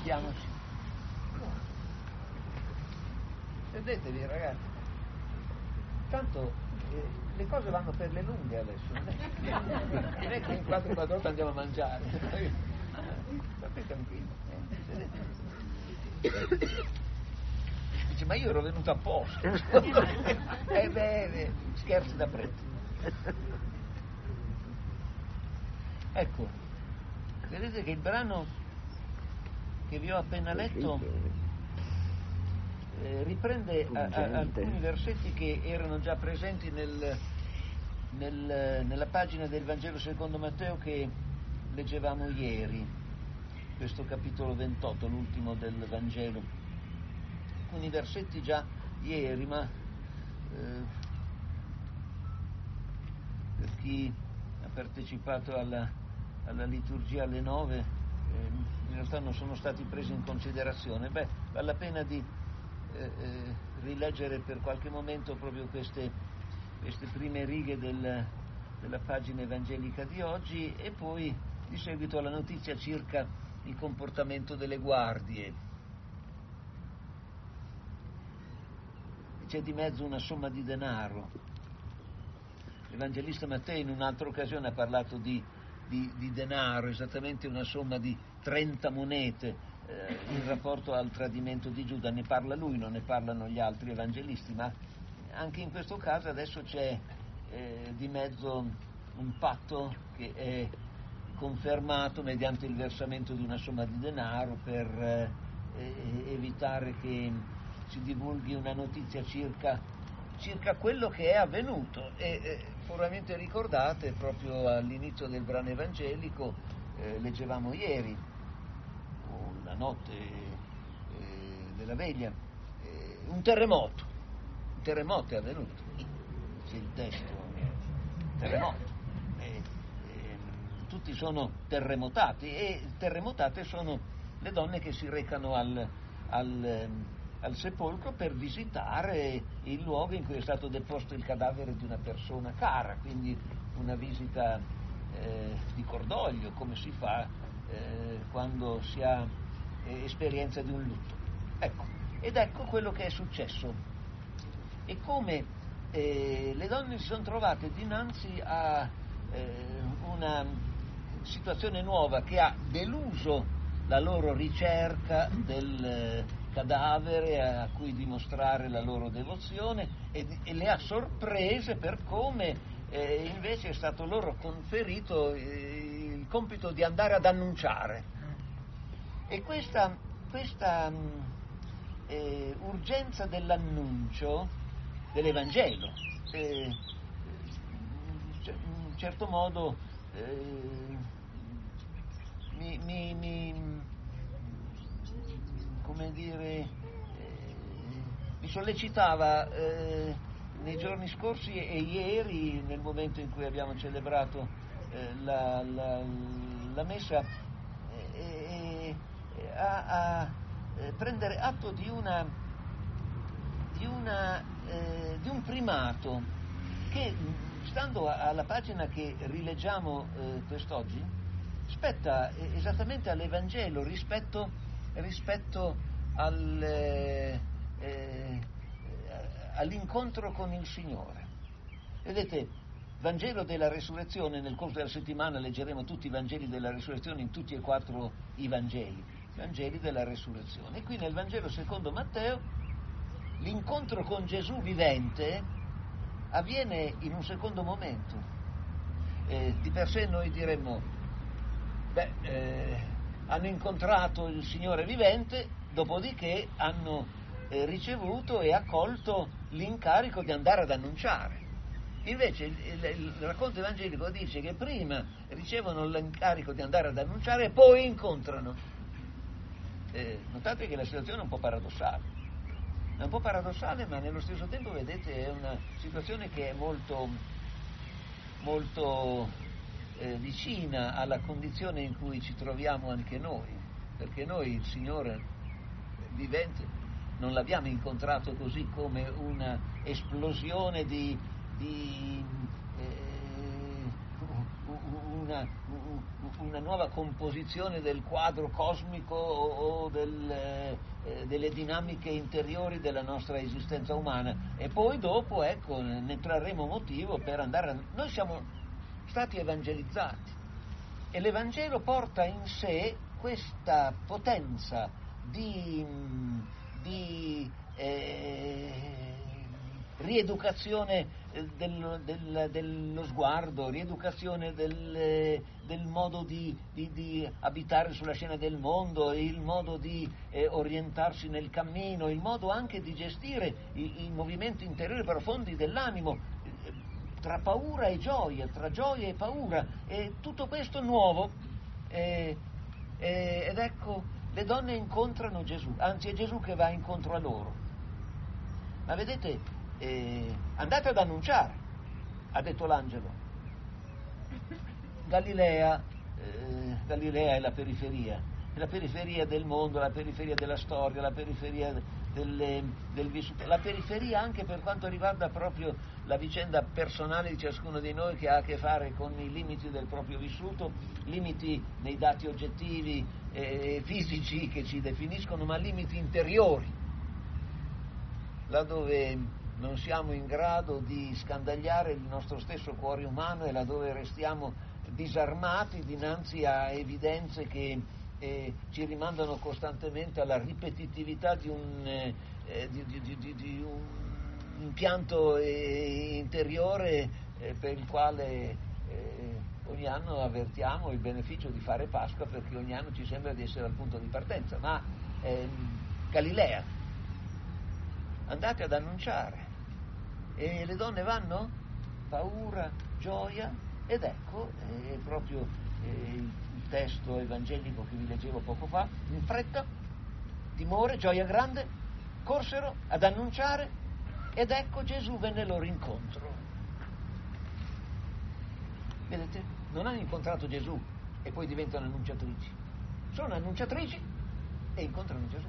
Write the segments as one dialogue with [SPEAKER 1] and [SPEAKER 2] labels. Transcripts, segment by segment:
[SPEAKER 1] Vediamoci. Vedetevi ragazzi, tanto le cose vanno per le lunghe adesso, non è che in 4 andiamo a mangiare, state tranquilli. Dice, ma io ero venuto apposta. Scherzi da prete. Ecco, vedete che il brano che vi ho appena letto riprende alcuni versetti che erano già presenti nella pagina del Vangelo secondo Matteo che leggevamo ieri, questo capitolo 28, l'ultimo del Vangelo. Alcuni versetti già ieri, ma per chi ha partecipato alla liturgia alle 9 in realtà non sono stati presi in considerazione. Vale la pena di rileggere per qualche momento proprio queste prime righe della pagina evangelica di oggi e poi di seguito alla notizia circa il comportamento delle guardie. C'è di mezzo una somma di denaro. L'Evangelista Matteo in un'altra occasione ha parlato di denaro, esattamente una somma di 30 monete in rapporto al tradimento di Giuda. Ne parla lui, non ne parlano gli altri evangelisti, ma anche in questo caso adesso c'è di mezzo un patto che è confermato mediante il versamento di una somma di denaro per evitare che si divulghi una notizia circa quello che è avvenuto e probabilmente ricordate proprio all'inizio del brano evangelico leggevamo ieri o la notte della veglia un terremoto è avvenuto, c'è il testo, terremoto, tutti sono terremotati e terremotate sono le donne che si recano al sepolcro per visitare il luogo in cui è stato deposto il cadavere di una persona cara, quindi una visita di cordoglio, come si fa quando si ha esperienza di un lutto. Ed ecco quello che è successo e come le donne si sono trovate dinanzi a una situazione nuova che ha deluso la loro ricerca del cadavere a cui dimostrare la loro devozione e le ha sorprese per come invece è stato loro conferito il compito di andare ad annunciare. E questa urgenza dell'annuncio dell'Evangelo in un certo modo come dire, mi sollecitava nei giorni scorsi e ieri nel momento in cui abbiamo celebrato la messa a prendere atto di un primato che, stando alla pagina che rileggiamo quest'oggi, spetta esattamente all'Evangelo rispetto all'incontro con il Signore. Vedete, Vangelo della Resurrezione, nel corso della settimana leggeremo tutti i Vangeli della Resurrezione in tutti e 4 i Vangeli della Resurrezione. E qui nel Vangelo secondo Matteo l'incontro con Gesù vivente avviene in un secondo momento. Di per sé noi diremmo, hanno incontrato il Signore vivente, dopodiché hanno ricevuto e accolto l'incarico di andare ad annunciare. Invece il racconto evangelico dice che prima ricevono l'incarico di andare ad annunciare e poi incontrano. Notate che la situazione è un po' paradossale. È un po' paradossale, ma nello stesso tempo, vedete, è una situazione che è molto, molto vicina alla condizione in cui ci troviamo anche noi, perché noi il Signore vivente non l'abbiamo incontrato così come una esplosione una nuova composizione del quadro cosmico o delle dinamiche interiori della nostra esistenza umana, e poi dopo, ecco, ne trarremo motivo per andare Noi siamo stati evangelizzati e l'Evangelo porta in sé questa potenza di rieducazione dello sguardo, rieducazione del modo di abitare sulla scena del mondo, il modo di orientarsi nel cammino, il modo anche di gestire i movimenti interiori profondi dell'animo, tra paura e gioia, tra gioia e paura, e tutto questo nuovo, ed ecco, le donne incontrano Gesù, anzi è Gesù che va incontro a loro. Ma vedete, andate ad annunciare, ha detto l'angelo. Galilea è la periferia del mondo, la periferia della storia, la periferia del vissuto, la periferia anche per quanto riguarda proprio la vicenda personale di ciascuno di noi, che ha a che fare con i limiti del proprio vissuto, limiti nei dati oggettivi fisici che ci definiscono, ma limiti interiori, laddove non siamo in grado di scandagliare il nostro stesso cuore umano e laddove restiamo disarmati dinanzi a evidenze che ci rimandano costantemente alla ripetitività di un impianto interiore per il quale ogni anno avvertiamo il beneficio di fare Pasqua, perché ogni anno ci sembra di essere al punto di partenza. Ma Galilea, andate ad annunciare, e le donne vanno? Paura, gioia, ed ecco proprio il testo evangelico che vi leggevo poco fa, in fretta, timore, gioia grande, corsero ad annunciare, ed ecco Gesù venne loro incontro. Vedete? Non hanno incontrato Gesù e poi diventano annunciatrici, sono annunciatrici e incontrano Gesù.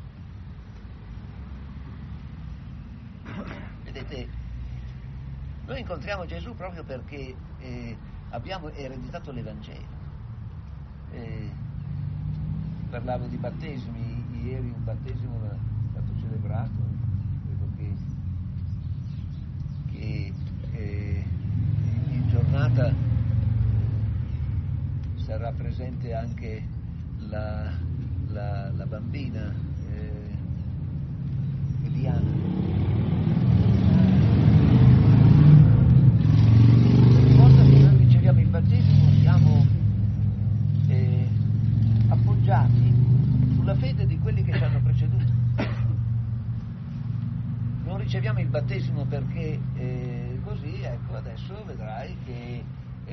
[SPEAKER 1] Vedete, noi incontriamo Gesù proprio perché abbiamo ereditato l'Evangelo. Parlavo di battesimi, ieri un battesimo è stato celebrato, credo che in giornata sarà presente anche la bambina Eliana. Il battesimo siamo appoggiati sulla fede di quelli che ci hanno preceduto. Non riceviamo il battesimo perché così, ecco, adesso vedrai che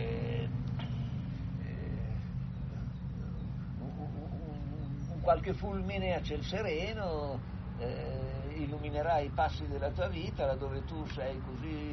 [SPEAKER 1] un qualche fulmine a ciel sereno illuminerà i passi della tua vita, laddove tu sei così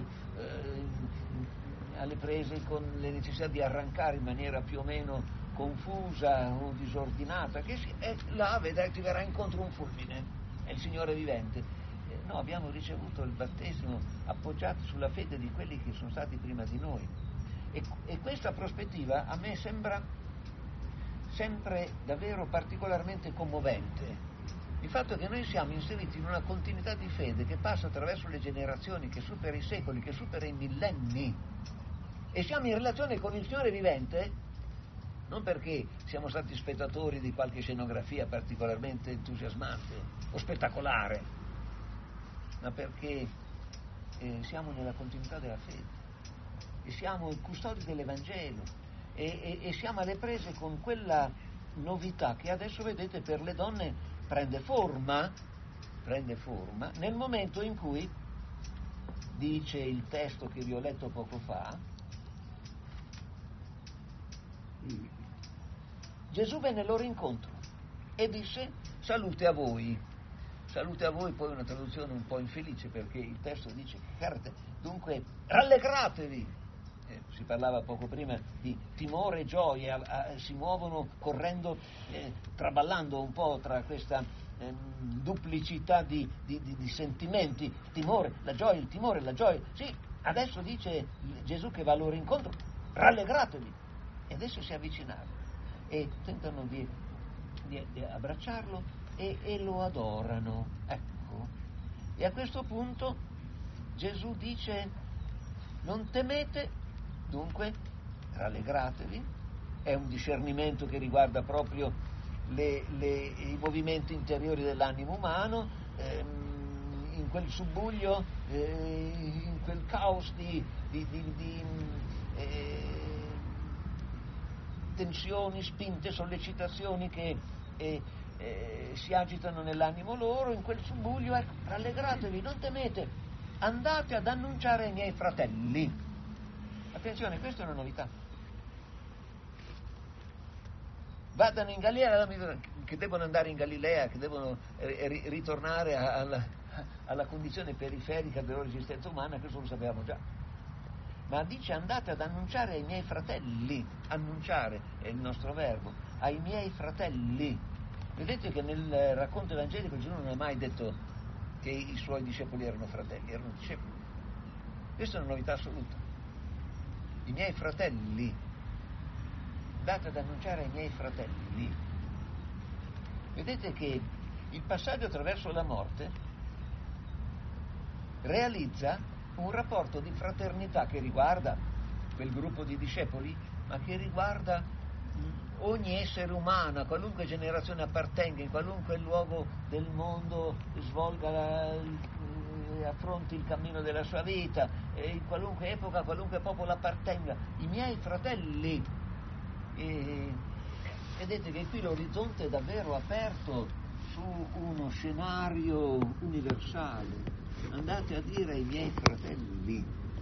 [SPEAKER 1] alle prese con le necessità di arrancare in maniera più o meno confusa o disordinata, che là vedrai, ti verrà incontro un fulmine, è il Signore vivente. No, abbiamo ricevuto il battesimo appoggiati sulla fede di quelli che sono stati prima di noi, e questa prospettiva a me sembra sempre davvero particolarmente commovente. Il fatto che noi siamo inseriti in una continuità di fede che passa attraverso le generazioni, che supera i secoli, che supera i millenni, e siamo in relazione con il Signore vivente non perché siamo stati spettatori di qualche scenografia particolarmente entusiasmante o spettacolare, ma perché siamo nella continuità della fede e siamo i custodi dell'Evangelo e siamo alle prese con quella novità che adesso, vedete, per le donne prende forma nel momento in cui, dice il testo che vi ho letto poco fa, Gesù venne loro incontro e disse: salute a voi. Salute a voi, poi una traduzione un po' infelice, perché il testo dice dunque rallegratevi. Si parlava poco prima di timore e gioia, si muovono correndo, traballando un po' tra questa duplicità di sentimenti, timore, la gioia, il timore, la gioia. Sì, adesso dice Gesù che va loro incontro, rallegratevi. E adesso si avvicinarono. e tentano di abbracciarlo e lo adorano. Ecco. E a questo punto Gesù dice: non temete, dunque rallegratevi. È un discernimento che riguarda proprio i movimenti interiori dell'animo umano, in quel subbuglio, in quel caos di tensioni, spinte, sollecitazioni che si agitano nell'animo loro, in quel subbuglio, ecco, rallegratevi, non temete, andate ad annunciare ai miei fratelli. Attenzione, questa è una novità. Vadano in Galilea, che devono andare in Galilea, che devono ritornare alla condizione periferica della loro esistenza umana, questo lo sapevamo già. Ma dice: andate ad annunciare ai miei fratelli. Annunciare è il nostro verbo, ai miei fratelli. Vedete che nel racconto evangelico Gesù non ha mai detto che i suoi discepoli erano fratelli, erano discepoli. Questa è una novità assoluta. I miei fratelli. Andate ad annunciare ai miei fratelli. Vedete che il passaggio attraverso la morte realizza un rapporto di fraternità che riguarda quel gruppo di discepoli, ma che riguarda ogni essere umano, a qualunque generazione appartenga, in qualunque luogo del mondo svolga, affronti il cammino della sua vita, in qualunque epoca, a qualunque popolo appartenga. I miei fratelli. Vedete che qui l'orizzonte è davvero aperto su uno scenario universale. Andate a dire ai miei fratelli.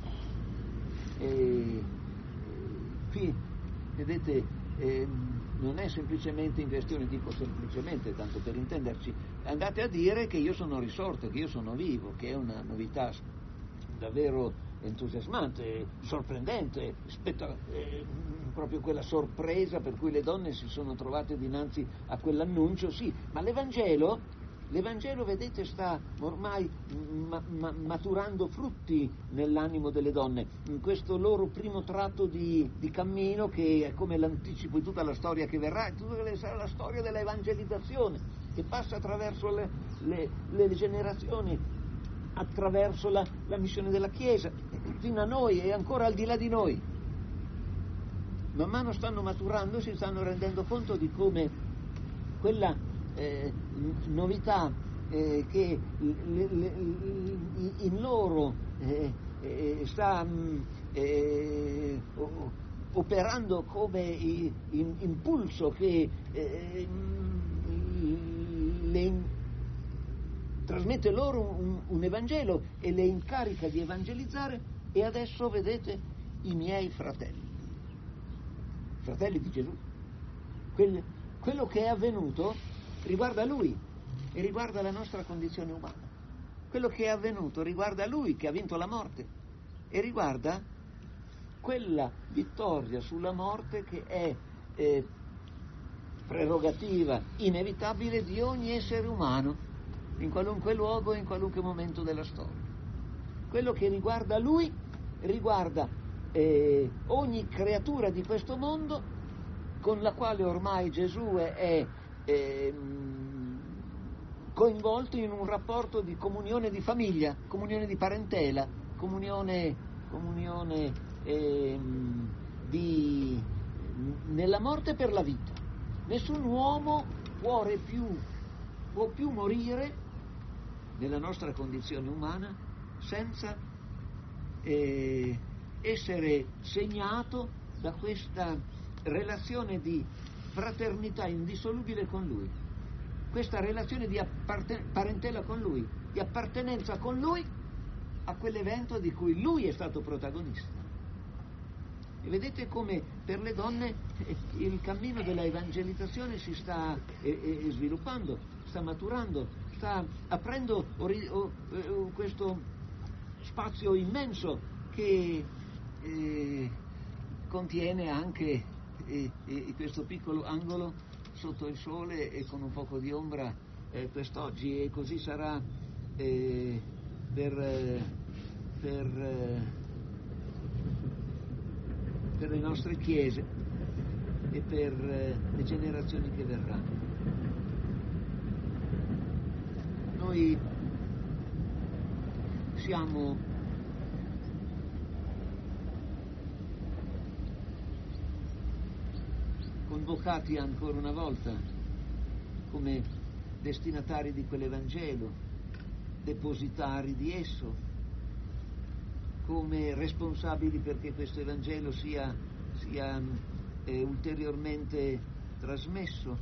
[SPEAKER 1] Qui, vedete, non è semplicemente in questione, dico semplicemente, tanto per intenderci, andate a dire che io sono risorto, che io sono vivo, che è una novità davvero entusiasmante, sorprendente, proprio quella sorpresa per cui le donne si sono trovate dinanzi a quell'annuncio, sì, ma l'Evangelo, vedete, sta ormai maturando frutti nell'animo delle donne, in questo loro primo tratto di cammino, che è come l'anticipo di tutta la storia che verrà, sarà la storia dell'evangelizzazione, che passa attraverso le generazioni, attraverso la missione della Chiesa, fino a noi e ancora al di là di noi. Man mano stanno maturando, si stanno rendendo conto di come quella novità che in loro sta operando come impulso che trasmette loro un Evangelo e le incarica di evangelizzare. E adesso vedete i miei fratelli di Gesù. Quello che è avvenuto riguarda Lui e riguarda la nostra condizione umana. Quello che è avvenuto riguarda Lui che ha vinto la morte e riguarda quella vittoria sulla morte che è prerogativa inevitabile di ogni essere umano, in qualunque luogo e in qualunque momento della storia. Quello che riguarda Lui riguarda ogni creatura di questo mondo, con la quale ormai Gesù è coinvolto in un rapporto di comunione di famiglia, comunione di parentela, comunione nella morte per la vita. Nessun uomo può più morire nella nostra condizione umana senza essere segnato da questa relazione di fraternità indissolubile con Lui, questa relazione di parentela con Lui, di appartenenza con Lui a quell'evento di cui Lui è stato protagonista. E vedete come per le donne il cammino della evangelizzazione si sta sviluppando, sta maturando, sta aprendo questo spazio immenso che contiene anche questo piccolo angolo sotto il sole e con un poco di ombra quest'oggi, e così sarà per le nostre chiese. e per le generazioni che verranno. Noi siamo convocati ancora una volta come destinatari di quell'Evangelo, depositari di esso, come responsabili perché questo Evangelo sia ulteriormente trasmesso.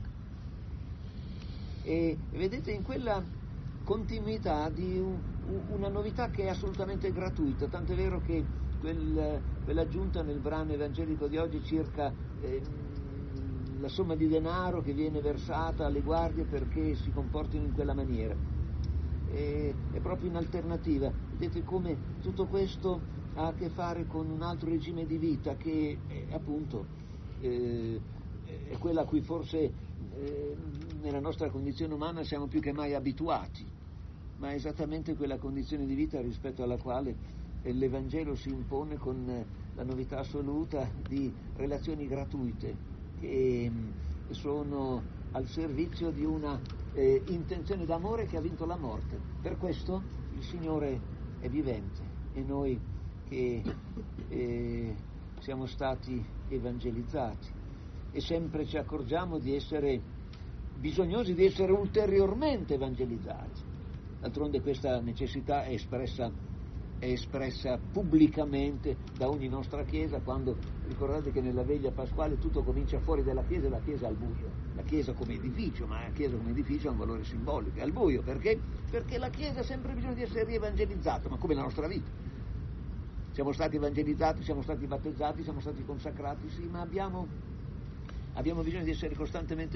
[SPEAKER 1] E vedete, in quella continuità di una novità che è assolutamente gratuita, tant'è vero che quell'aggiunta nel brano evangelico di oggi circa la somma di denaro che viene versata alle guardie perché si comportino in quella maniera è proprio in alternativa. Vedete come tutto questo ha a che fare con un altro regime di vita che appunto è quella a cui forse nella nostra condizione umana siamo più che mai abituati, ma è esattamente quella condizione di vita rispetto alla quale l'Evangelo si impone con la novità assoluta di relazioni gratuite che sono al servizio di una intenzione d'amore che ha vinto la morte. Per questo il Signore è vivente e noi che siamo stati evangelizzati e sempre ci accorgiamo di essere bisognosi di essere ulteriormente evangelizzati. D'altronde questa necessità è espressa pubblicamente da ogni nostra Chiesa, quando ricordate che nella veglia pasquale tutto comincia fuori dalla Chiesa e la Chiesa al buio. La Chiesa come edificio, ma la Chiesa come edificio ha un valore simbolico, è al buio, perché? Perché la Chiesa ha sempre bisogno di essere rievangelizzata, ma come la nostra vita. Siamo stati evangelizzati, siamo stati battezzati, siamo stati consacrati, sì, ma abbiamo bisogno di essere costantemente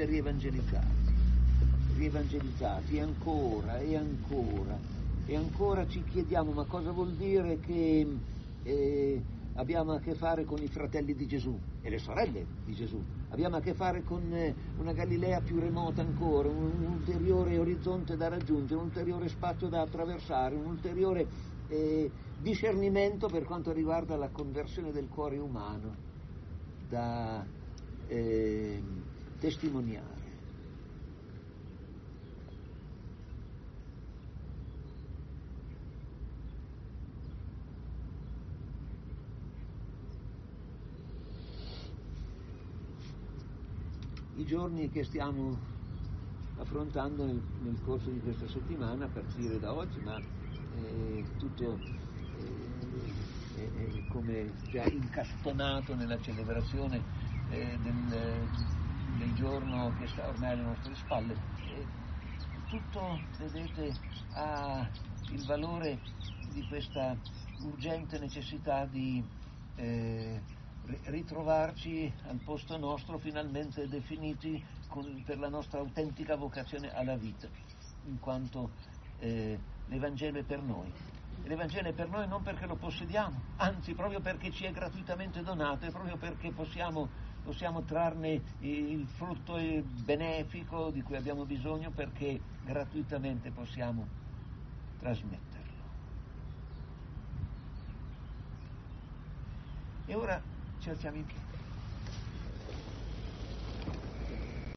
[SPEAKER 1] rievangelizzati, e ancora ci chiediamo: ma cosa vuol dire che abbiamo a che fare con i fratelli di Gesù e le sorelle di Gesù? Abbiamo a che fare con una Galilea più remota ancora, un ulteriore orizzonte da raggiungere, un ulteriore spazio da attraversare, un ulteriore discernimento per quanto riguarda la conversione del cuore umano da testimoniare. I giorni che stiamo affrontando nel corso di questa settimana, a partire da oggi, ma tutto è come già incastonato nella celebrazione del giorno che sta ormai alle nostre spalle. Tutto, vedete, ha il valore di questa urgente necessità di ritrovarci al posto nostro, finalmente definiti per la nostra autentica vocazione alla vita, in quanto l'Evangelo è per noi. E l'Evangelo è per noi non perché lo possediamo, anzi proprio perché ci è gratuitamente donato e proprio perché possiamo trarne il frutto benefico di cui abbiamo bisogno, perché gratuitamente possiamo trasmetterlo. E ora ci alziamo in piedi.